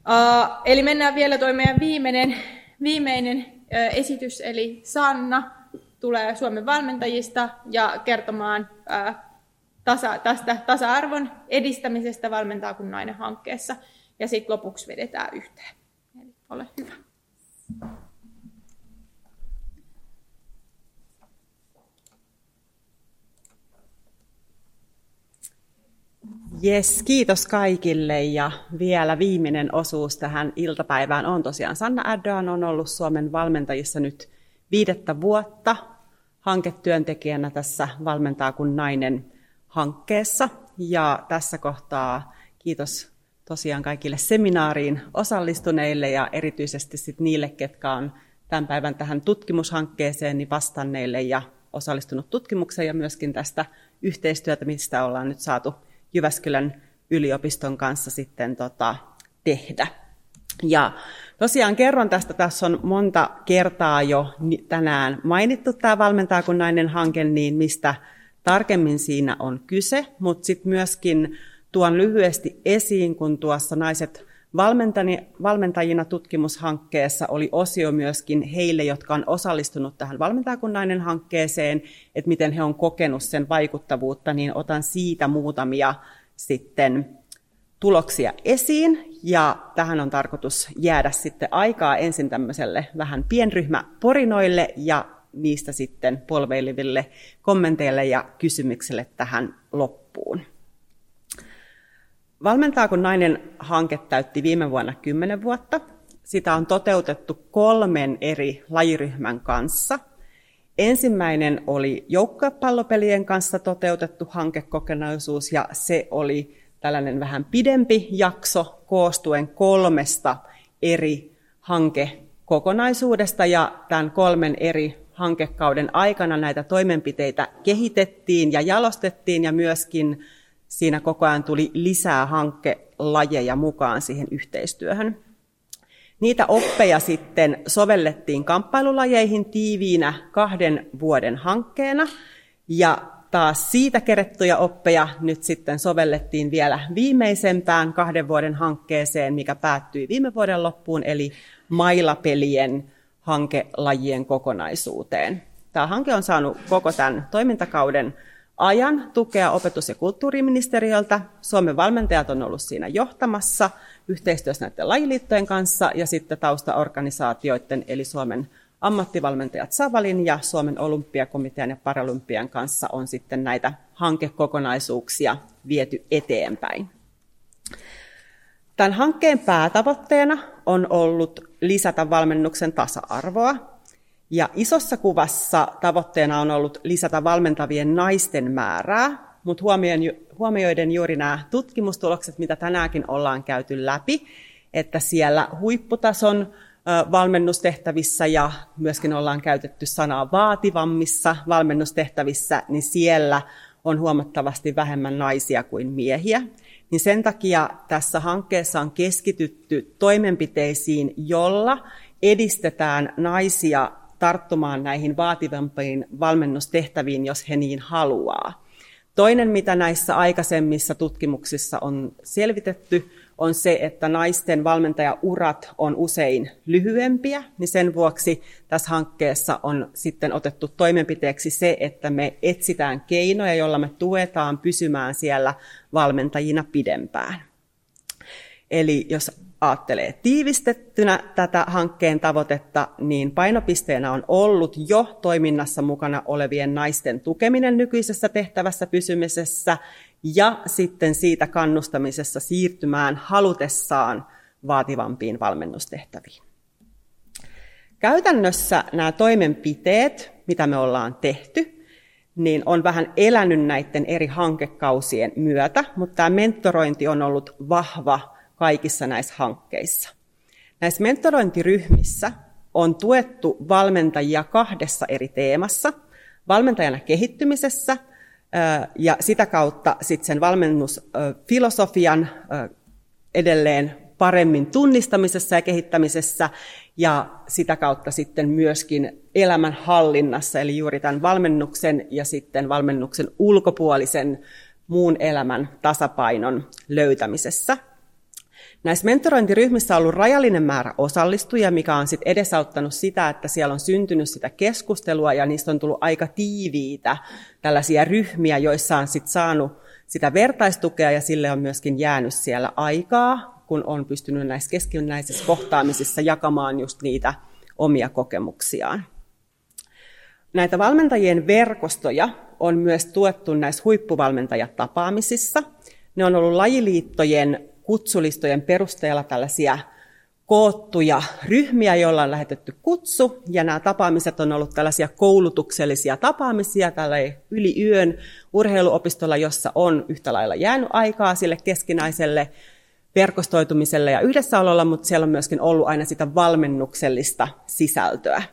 Eli mennään vielä tuo meidän viimeinen esitys, eli Sanna tulee Suomen valmentajista ja kertomaan tästä tasa-arvon edistämisestä Valmentaa kun nainen -hankkeessa. Ja sitten lopuksi vedetään yhteen. Eli ole hyvä. Jes, kiitos kaikille ja vielä viimeinen osuus tähän iltapäivään on tosiaan Sanna Äddöan on ollut Suomen valmentajissa nyt 5 vuotta hanketyöntekijänä tässä Valmentaa kun nainen -hankkeessa. Ja tässä kohtaa kiitos tosiaan kaikille seminaariin osallistuneille ja erityisesti sit niille, ketkä on tämän päivän tähän tutkimushankkeeseen niin vastanneille ja osallistunut tutkimukseen ja myöskin tästä yhteistyötä, mistä ollaan nyt saatu Jyväskylän yliopiston kanssa sitten tehdä. Ja tosiaan kerron tästä, tässä on monta kertaa jo tänään mainittu tämä Valmentaa kun nainen -hanke, niin mistä tarkemmin siinä on kyse, mutta sitten myöskin tuon lyhyesti esiin, kun tuossa Naiset valmentajina tutkimushankkeessa oli osio myöskin heille, jotka on osallistunut tähän Valmentaa kun nainen -hankkeeseen, että miten he on kokenut sen vaikuttavuutta, niin otan siitä muutamia sitten tuloksia esiin. Ja tähän on tarkoitus jäädä sitten aikaa ensin tämmöiselle vähän pienryhmäporinoille ja niistä sitten polveileville kommenteille ja kysymyksille tähän loppuun. Valmentaa kun nainen -hanke täytti viime vuonna 10 vuotta. Sitä on toteutettu 3 eri lajiryhmän kanssa. Ensimmäinen oli joukkuepallopelien kanssa toteutettu hankekokonaisuus ja se oli tällainen vähän pidempi jakso koostuen 3 eri hankekokonaisuudesta ja tämän 3 eri hankekauden aikana näitä toimenpiteitä kehitettiin ja jalostettiin ja myöskin siinä koko ajan tuli lisää hankkelajeja mukaan siihen yhteistyöhön. Niitä oppeja sitten sovellettiin kamppailulajeihin tiiviinä 2 vuoden hankkeena ja taas siitä kerättyjä oppeja nyt sitten sovellettiin vielä viimeisempään 2 vuoden hankkeeseen, mikä päättyi viime vuoden loppuun, eli mailapelien hankelajien kokonaisuuteen. Tämä hanke on saanut koko tämän toimintakauden ajan tukea opetus- ja kulttuuriministeriöltä. Suomen valmentajat on ollut siinä johtamassa yhteistyössä näiden lajiliittojen kanssa ja sitten taustaorganisaatioiden eli Suomen ammattivalmentajat Savalin ja Suomen olympiakomitean ja paralympian kanssa on sitten näitä hankekokonaisuuksia viety eteenpäin. Tämän hankkeen päätavoitteena on ollut lisätä valmennuksen tasa-arvoa. Ja isossa kuvassa tavoitteena on ollut lisätä valmentavien naisten määrää, mutta huomioiden juuri nämä tutkimustulokset, mitä tänäänkin ollaan käyty läpi, että siellä huipputason valmennustehtävissä ja myöskin ollaan käytetty sanaa vaativammissa valmennustehtävissä, niin siellä on huomattavasti vähemmän naisia kuin miehiä. Niin sen takia tässä hankkeessa on keskitytty toimenpiteisiin, jolla edistetään naisia tarttumaan näihin vaativampiin valmennustehtäviin, jos he niin haluaa. Toinen, mitä näissä aikaisemmissa tutkimuksissa on selvitetty, on se, että naisten valmentajaurat on usein lyhyempiä, niin sen vuoksi tässä hankkeessa on sitten otettu toimenpiteeksi se, että me etsitään keinoja, joilla me tuetaan pysymään siellä valmentajina pidempään. Eli jos ajattelee tiivistettynä tätä hankkeen tavoitetta, niin painopisteenä on ollut jo toiminnassa mukana olevien naisten tukeminen nykyisessä tehtävässä pysymisessä ja sitten siitä kannustamisessa siirtymään halutessaan vaativampiin valmennustehtäviin. Käytännössä nämä toimenpiteet, mitä me ollaan tehty, niin on vähän elänyt näiden eri hankekausien myötä, mutta tämä mentorointi on ollut vahva kaikissa näissä hankkeissa. Näissä mentorointiryhmissä on tuettu valmentajia 2 eri teemassa, valmentajana kehittymisessä ja sitä kautta sitten sen valmennusfilosofian edelleen paremmin tunnistamisessa ja kehittämisessä ja sitä kautta sitten myöskin elämänhallinnassa, eli juuri tämän valmennuksen ja sitten valmennuksen ulkopuolisen muun elämän tasapainon löytämisessä. Näissä mentorointiryhmissä on ollut rajallinen määrä osallistujia, mikä on sitten edesauttanut sitä, että siellä on syntynyt sitä keskustelua ja niistä on tullut aika tiiviitä tällaisia ryhmiä, joissa on sitten saanut sitä vertaistukea ja sille on myöskin jäänyt siellä aikaa, kun on pystynyt näissä keskinäisissä kohtaamisissa jakamaan just niitä omia kokemuksiaan. Näitä valmentajien verkostoja on myös tuettu näissä huippuvalmentajatapaamisissa. Ne on ollut lajiliittojen kutsulistojen perusteella tällaisia koottuja ryhmiä, joilla on lähetetty kutsu, ja nämä tapaamiset on ollut tällaisia koulutuksellisia tapaamisia tällä yli yön urheiluopistolla, jossa on yhtä lailla jäänyt aikaa sille keskinäiselle verkostoitumiselle ja yhdessäololla, mutta siellä on myöskin ollut aina sitä valmennuksellista sisältöä.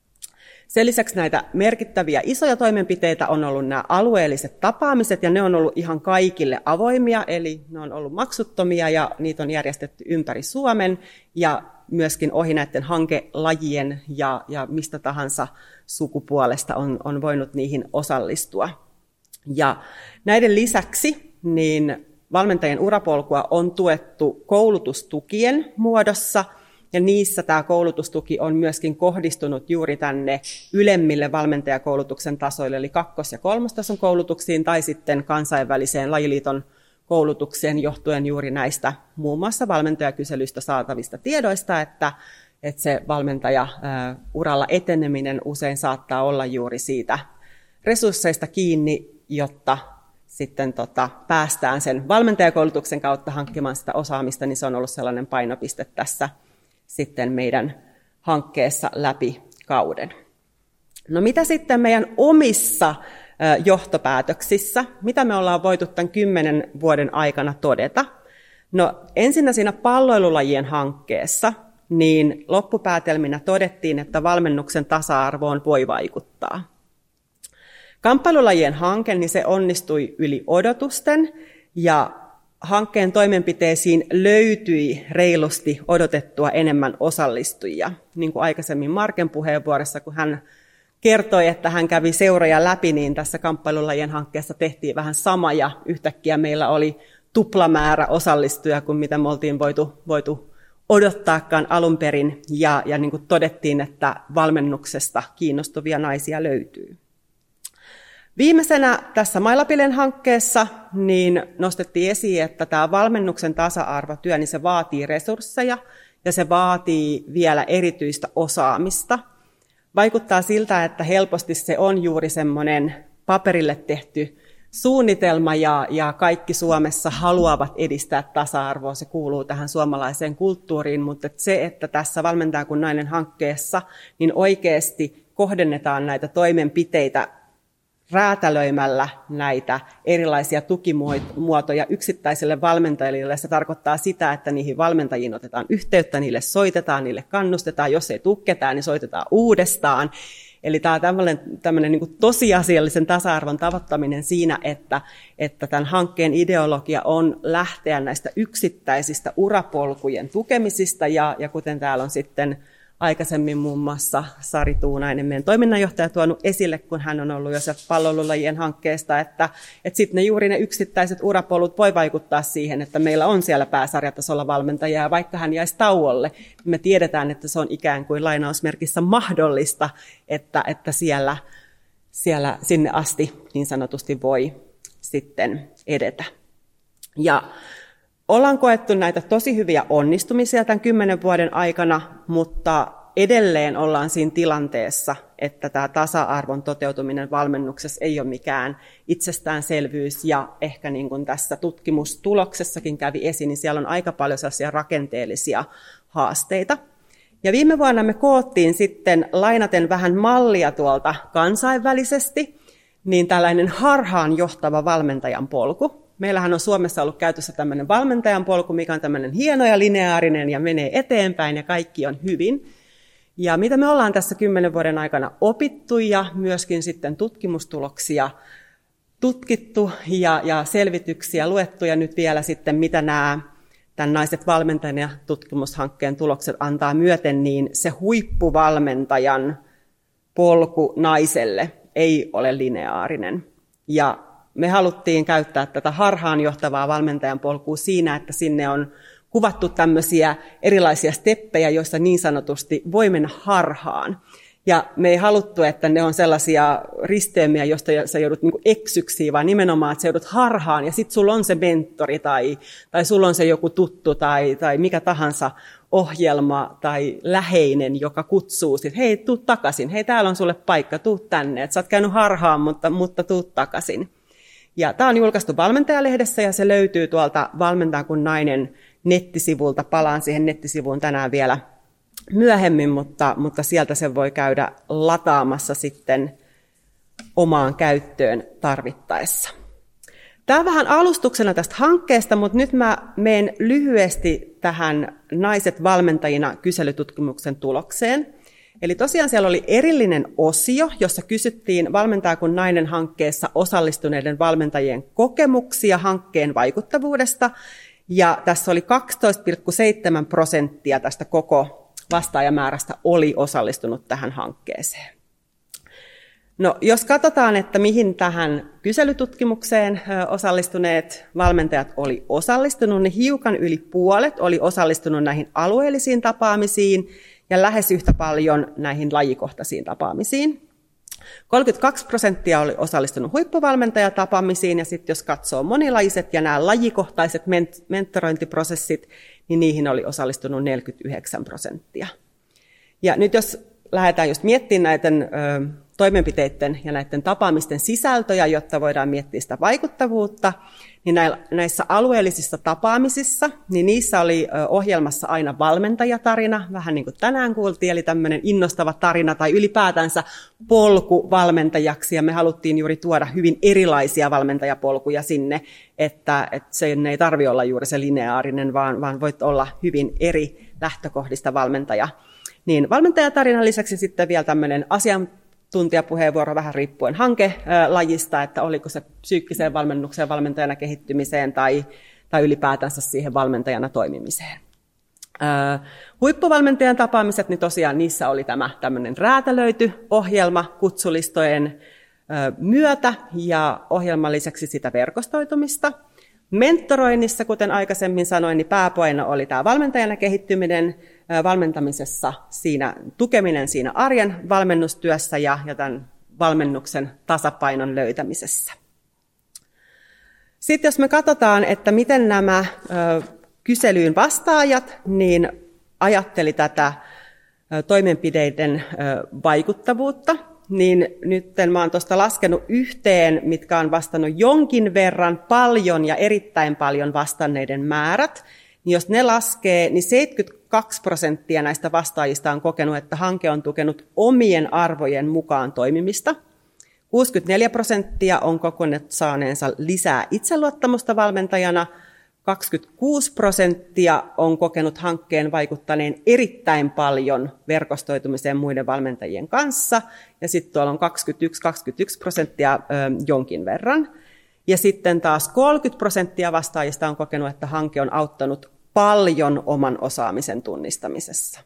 Sen lisäksi näitä merkittäviä isoja toimenpiteitä on ollut nämä alueelliset tapaamiset, ja ne on ollut ihan kaikille avoimia, eli ne on ollut maksuttomia, ja niitä on järjestetty ympäri Suomen, ja myöskin ohi näiden hankelajien ja mistä tahansa sukupuolesta on voinut niihin osallistua. Ja näiden lisäksi niin valmentajien urapolkua on tuettu koulutustukien muodossa, ja niissä tämä koulutustuki on myöskin kohdistunut juuri tänne ylemmille valmentajakoulutuksen tasoille, eli 2- ja 3-tason koulutuksiin tai sitten kansainväliseen lajiliiton koulutukseen johtuen juuri näistä muun muassa valmentajakyselyistä saatavista tiedoista, että se valmentajauralla eteneminen usein saattaa olla juuri siitä resursseista kiinni, jotta sitten päästään sen valmentajakoulutuksen kautta hankkimaan sitä osaamista, niin se on ollut sellainen painopiste tässä sitten meidän hankkeessa läpi kauden. No mitä sitten meidän omissa johtopäätöksissä, mitä me ollaan voitu tämän 10 vuoden aikana todeta? No ensinnä siinä palloilulajien hankkeessa, niin loppupäätelminä todettiin, että valmennuksen tasa-arvoon voi vaikuttaa. Kamppailulajien hanke, niin se onnistui yli odotusten, ja hankkeen toimenpiteisiin löytyi reilusti odotettua enemmän osallistujia. Niin kuin aikaisemmin Marken puheenvuorossa, kun hän kertoi, että hän kävi seuroja läpi, niin tässä kamppailulajien hankkeessa tehtiin vähän sama, ja yhtäkkiä meillä oli tuplamäärä osallistujia kuin mitä me oltiin voitu odottaakaan alun perin, ja niin kuin todettiin, että valmennuksesta kiinnostavia naisia löytyy. Viimeisenä tässä MyLapIlen hankkeessa niin nostettiin esiin, että tämä valmennuksen tasa-arvotyö, niin se vaatii resursseja ja se vaatii vielä erityistä osaamista. Vaikuttaa siltä, että helposti se on juuri semmoinen paperille tehty suunnitelma ja kaikki Suomessa haluavat edistää tasa-arvoa, se kuuluu tähän suomalaiseen kulttuuriin, mutta se, että tässä Valmentaja kun nainen -hankkeessa niin oikeasti kohdennetaan näitä toimenpiteitä räätälöimällä näitä erilaisia tukimuotoja yksittäisille valmentajille. Se tarkoittaa sitä, että niihin valmentajiin otetaan yhteyttä, niille soitetaan, niille kannustetaan. Jos ei tule ketään, niin soitetaan uudestaan. Eli tämä on tämmöinen niin kuin tosiasiallisen tasa-arvon tavoittaminen siinä, että tämän hankkeen ideologia on lähteä näistä yksittäisistä urapolkujen tukemisista. Ja kuten täällä on sitten aikaisemmin muun muassa Sari Tuunainen, meidän toiminnanjohtaja, tuonut esille, kun hän on ollut jo sieltä palloilulajien hankkeesta, että sitten juuri ne yksittäiset urapolut voi vaikuttaa siihen, että meillä on siellä pääsarjatasolla valmentajia, ja vaikka hän jäisi tauolle, niin me tiedetään, että se on ikään kuin lainausmerkissä mahdollista, että siellä sinne asti niin sanotusti voi sitten edetä. Ja ollaan koettu näitä tosi hyviä onnistumisia tämän 10 vuoden aikana, mutta edelleen ollaan siinä tilanteessa, että tämä tasa-arvon toteutuminen valmennuksessa ei ole mikään itsestäänselvyys, ja ehkä niin kuin tässä tutkimustuloksessakin kävi esiin, niin siellä on aika paljon sellaisia rakenteellisia haasteita. Ja viime vuonna me koottiin sitten, lainaten vähän mallia tuolta kansainvälisesti, niin tällainen harhaan johtava valmentajan polku. Meillähän on Suomessa ollut käytössä tämmöinen valmentajan polku, mikä on tämmöinen hieno ja lineaarinen ja menee eteenpäin ja kaikki on hyvin. Ja mitä me ollaan tässä 10 vuoden aikana opittu ja myöskin sitten tutkimustuloksia tutkittu ja selvityksiä luettu, ja nyt vielä sitten mitä nämä tämän Naiset valmentajan ja tutkimushankkeen tulokset antaa myöten, niin se huippuvalmentajan polku naiselle ei ole lineaarinen. Ja me haluttiin käyttää tätä harhaanjohtavaa valmentajan polkua siinä, että sinne on kuvattu tämmöisiä erilaisia steppejä, joissa niin sanotusti voi mennä harhaan. Ja me ei haluttu, että ne on sellaisia risteymiä, joista sä joudut niin kuin eksyksiin, vaan nimenomaan, että sä joudut harhaan ja sitten sulla on se mentori tai sulla on se joku tuttu tai mikä tahansa ohjelma tai läheinen, joka kutsuu sit, hei, tuu takaisin, hei, täällä on sulle paikka, tuu tänne, että sä oot käynyt harhaan, mutta tuu takaisin. Ja tämä on julkaistu Valmentajalehdessä ja se löytyy tuolta Valmentaa kun nainen nettisivulta. Palaan siihen nettisivuun tänään vielä myöhemmin, mutta sieltä se voi käydä lataamassa sitten omaan käyttöön tarvittaessa. Tämä on vähän alustuksena tästä hankkeesta, mutta nyt mä menen lyhyesti tähän Naiset valmentajina kyselytutkimuksen tulokseen. Eli tosiaan siellä oli erillinen osio, jossa kysyttiin Valmentaa kun nainen hankkeessa osallistuneiden valmentajien kokemuksia hankkeen vaikuttavuudesta. Ja tässä oli 12,7% tästä koko vastaajamäärästä oli osallistunut tähän hankkeeseen. No, jos katsotaan, että mihin tähän kyselytutkimukseen osallistuneet valmentajat oli osallistunut, niin hiukan yli puolet oli osallistunut näihin alueellisiin tapaamisiin ja lähes yhtä paljon näihin lajikohtaisiin tapaamisiin. 32% oli osallistunut huippuvalmentajatapaamisiin, ja sitten jos katsoo monilajiset ja nämä lajikohtaiset mentorointiprosessit, niin niihin oli osallistunut 49%. Ja nyt jos lähdetään just miettimään näiden toimenpiteiden ja näiden tapaamisten sisältöjä, jotta voidaan miettiä sitä vaikuttavuutta, niin näissä alueellisissa tapaamisissa, niin niissä oli ohjelmassa aina valmentajatarina, vähän niin kuin tänään kuultiin, eli tämmöinen innostava tarina tai ylipäätänsä polku valmentajaksi, ja me haluttiin juuri tuoda hyvin erilaisia valmentajapolkuja sinne, että sen ei tarvitse olla juuri se lineaarinen, vaan voit olla hyvin eri lähtökohdista valmentaja. Niin valmentajatarinan lisäksi sitten vielä tämmöinen asiantuntijapuheenvuoro vähän riippuen hankelajista, että oliko se psyykkiseen valmennukseen, valmentajana kehittymiseen tai ylipäätänsä siihen valmentajana toimimiseen. Huippuvalmentajan tapaamiset, niin tosiaan niissä oli tämä tämmöinen räätälöity ohjelma kutsulistojen myötä ja ohjelman lisäksi sitä verkostoitumista. Mentoroinnissa, kuten aikaisemmin sanoin, niin pääpaino oli tämä valmentajana kehittyminen, valmentamisessa siinä tukeminen siinä arjen valmennustyössä ja tämän valmennuksen tasapainon löytämisessä. Sitten jos me katsotaan, että miten nämä kyselyyn vastaajat niin ajatteli tätä toimenpiteiden vaikuttavuutta, niin nyt mä oon tuosta laskenut yhteen, mitkä on vastannut jonkin verran paljon ja erittäin paljon vastanneiden määrät. Niin jos ne laskee, niin 72% näistä vastaajista on kokenut, että hanke on tukenut omien arvojen mukaan toimimista. 64% on kokenut saaneensa lisää itseluottamusta valmentajana. 26% on kokenut hankkeen vaikuttaneen erittäin paljon verkostoitumiseen muiden valmentajien kanssa. Ja sitten tuolla on 21% jonkin verran. Ja sitten taas 30% vastaajista on kokenut, että hanke on auttanut paljon oman osaamisen tunnistamisessa.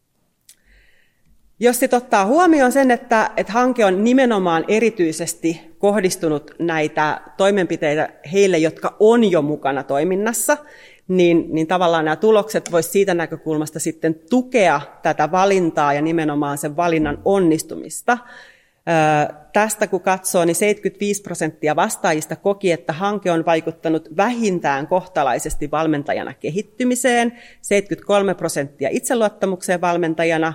Jos sitten ottaa huomioon sen, että hanke on nimenomaan erityisesti kohdistunut näitä toimenpiteitä heille, jotka on jo mukana toiminnassa, niin tavallaan nämä tulokset voisi siitä näkökulmasta sitten tukea tätä valintaa ja nimenomaan sen valinnan onnistumista. Tästä kun katsoo, niin 75% vastaajista koki, että hanke on vaikuttanut vähintään kohtalaisesti valmentajana kehittymiseen, 73% itseluottamukseen valmentajana,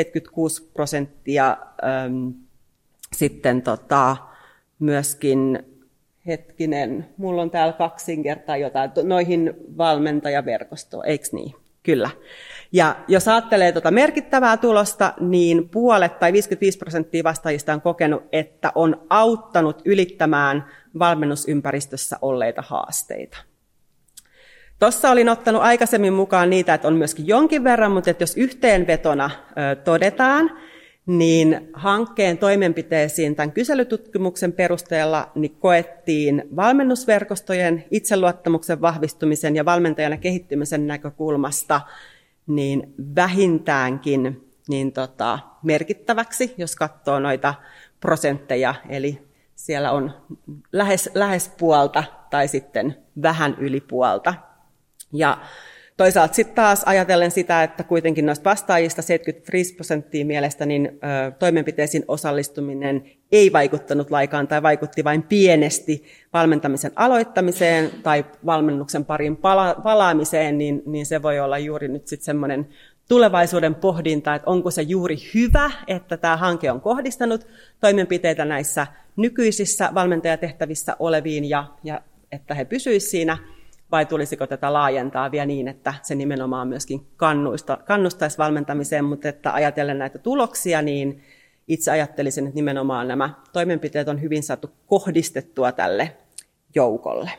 76% sitten myöskin, mulla on täällä kaksinkertaa jotain, noihin valmentajaverkostoon, eikö niin? Kyllä. Ja jos ajattelee merkittävää tulosta, niin puolet tai 55% vastaajista on kokenut, että on auttanut ylittämään valmennusympäristössä olleita haasteita. Tuossa olin ottanut aikaisemmin mukaan niitä, että on myöskin jonkin verran, mutta että jos yhteenvetona todetaan, niin hankkeen toimenpiteisiin tämän kyselytutkimuksen perusteella niin koettiin valmennusverkostojen itseluottamuksen vahvistumisen ja valmentajana kehittymisen näkökulmasta niin vähintäänkin niin merkittäväksi, jos katsoo noita prosentteja, eli siellä on lähes puolta tai sitten vähän yli puolta. Ja Toisaalta sitten taas ajatellen sitä, että kuitenkin noista vastaajista 75% mielestä niin toimenpiteisiin osallistuminen ei vaikuttanut laikaan tai vaikutti vain pienesti valmentamisen aloittamiseen tai valmennuksen pariin palaamiseen, niin se voi olla juuri nyt sitten semmoinen tulevaisuuden pohdinta, että onko se juuri hyvä, että tämä hanke on kohdistanut toimenpiteitä näissä nykyisissä valmentajatehtävissä oleviin ja että he pysyisivät siinä, vai tulisiko tätä laajentaa vielä niin, että se nimenomaan myöskin kannustaisi valmentamiseen, mutta että ajatellen näitä tuloksia, niin itse ajattelisin, että nimenomaan nämä toimenpiteet on hyvin saatu kohdistettua tälle joukolle.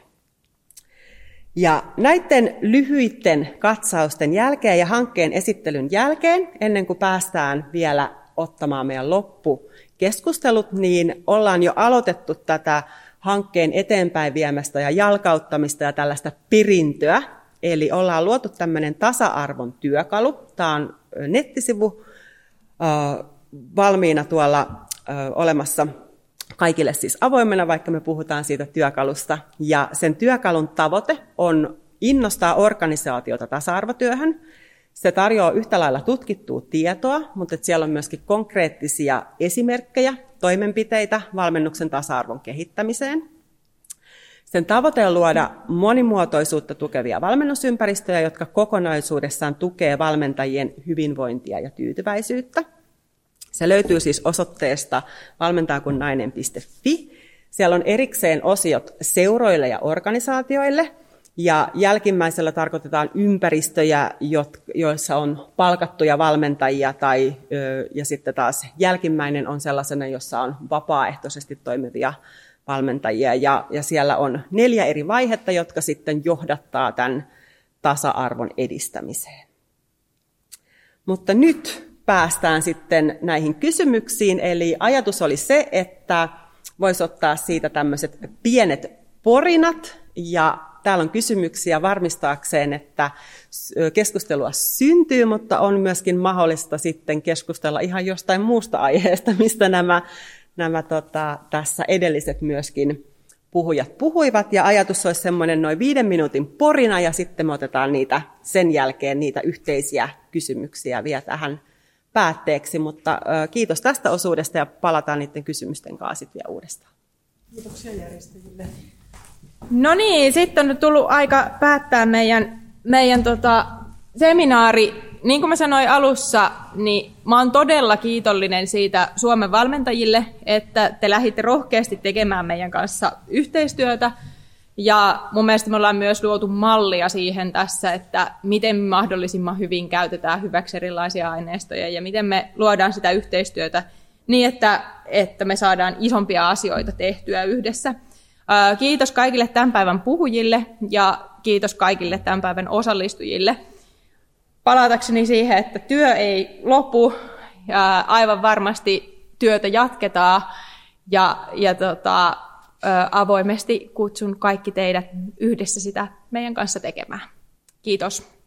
Ja näiden lyhyiden katsausten jälkeen ja hankkeen esittelyn jälkeen, ennen kuin päästään vielä ottamaan meidän loppukeskustelut, niin ollaan jo aloitettu tätä hankkeen eteenpäin viemästä ja jalkauttamista ja tällaista perintöä. Eli ollaan luotu tämmöinen tasa-arvon työkalu. Tämä on nettisivu valmiina tuolla olemassa kaikille siis avoimena, vaikka me puhutaan siitä työkalusta. Ja sen työkalun tavoite on innostaa organisaatiota tasa-arvotyöhön. Se tarjoaa yhtä lailla tutkittua tietoa, mutta siellä on myöskin konkreettisia esimerkkejä, toimenpiteitä valmennuksen tasa-arvon kehittämiseen. Sen tavoite on luoda monimuotoisuutta tukevia valmennusympäristöjä, jotka kokonaisuudessaan tukee valmentajien hyvinvointia ja tyytyväisyyttä. Se löytyy siis osoitteesta valmentaakunnainen.fi. Siellä on erikseen osiot seuroille ja organisaatioille, ja jälkimmäisellä tarkoitetaan ympäristöjä, joissa on palkattuja valmentajia, ja sitten taas jälkimmäinen on sellaisena, jossa on vapaaehtoisesti toimivia valmentajia. Ja siellä on 4 eri vaihetta, jotka sitten johdattaa tämän tasa-arvon edistämiseen. Mutta nyt päästään sitten näihin kysymyksiin, eli ajatus oli se, että voisi ottaa siitä tämmöiset pienet porinat, ja täällä on kysymyksiä varmistaakseen, että keskustelua syntyy, mutta on myöskin mahdollista sitten keskustella ihan jostain muusta aiheesta, mistä nämä tässä edelliset myöskin puhujat puhuivat. Ja ajatus olisi semmoinen noin 5 minuutin porina, ja sitten me otetaan sen jälkeen niitä yhteisiä kysymyksiä vielä tähän päätteeksi. Mutta kiitos tästä osuudesta, ja palataan niiden kysymysten kanssa sitten vielä uudestaan. Kiitoksia järjestäjille. No niin, sitten on tullut aika päättää meidän seminaari. Niin kuin mä sanoin alussa, niin mä oon todella kiitollinen siitä Suomen valmentajille, että te lähditte rohkeasti tekemään meidän kanssa yhteistyötä. Ja mun mielestä me ollaan myös luotu mallia siihen tässä, että miten mahdollisimman hyvin käytetään hyväksi erilaisia aineistoja ja miten me luodaan sitä yhteistyötä niin, että me saadaan isompia asioita tehtyä yhdessä. Kiitos kaikille tämän päivän puhujille ja kiitos kaikille tämän päivän osallistujille. Palatakseni siihen, että työ ei lopu, ja aivan varmasti työtä jatketaan ja avoimesti kutsun kaikki teidät yhdessä sitä meidän kanssa tekemään. Kiitos.